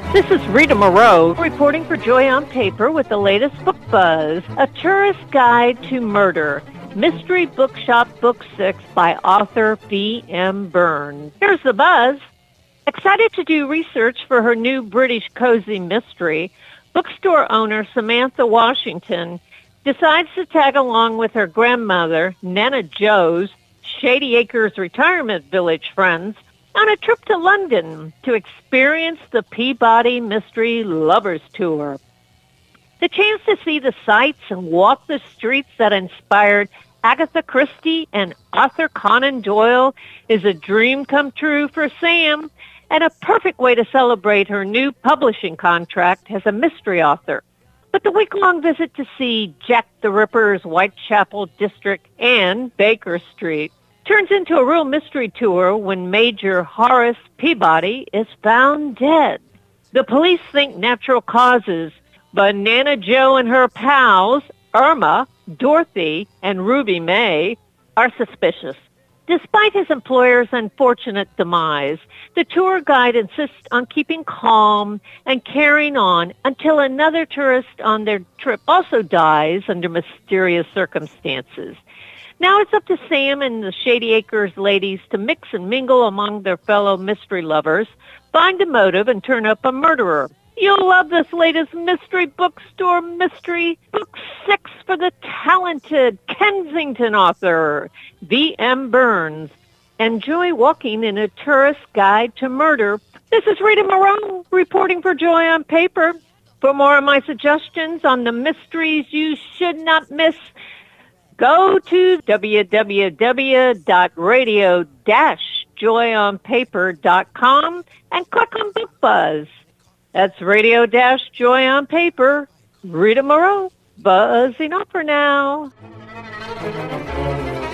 This is Rita Moreau reporting for Joy on Paper with the latest book buzz. A Tourist Guide to Murder. Mystery Bookshop Book 6 by author B.M. Burns. Here's the buzz. Excited to do research for her new British cozy mystery, bookstore owner Samantha Washington decides to tag along with her grandmother, Nana Joe's Shady Acres Retirement Village friends on a trip to London to experience the Peabody Mystery Lovers Tour. The chance to see the sights and walk the streets that inspired Agatha Christie and Arthur Conan Doyle is a dream come true for Sam and a perfect way to celebrate her new publishing contract as a mystery author. But the week-long visit to see Jack the Ripper's Whitechapel District and Baker Street turns into a real mystery tour when Major Horace Peabody is found dead. The police think natural causes, but Nana Joe and her pals, Irma, Dorothy, and Ruby May, are suspicious. Despite his employer's unfortunate demise, the tour guide insists on keeping calm and carrying on until another tourist on their trip also dies under mysterious circumstances. Now it's up to Sam and the Shady Acres ladies to mix and mingle among their fellow mystery lovers, find a motive, and turn up a murderer. You'll love this latest mystery bookstore mystery, Book 6 for the talented Kensington author, B.M. Burns. Enjoy walking in a tourist guide to murder. This is Rita Moreau reporting for Joy on Paper. For more of my suggestions on the mysteries you should not miss, go to www.radio-joyonpaper.com and click on Book Buzz. That's Radio-Joy on Paper. Rita Moreau, buzzing off for now.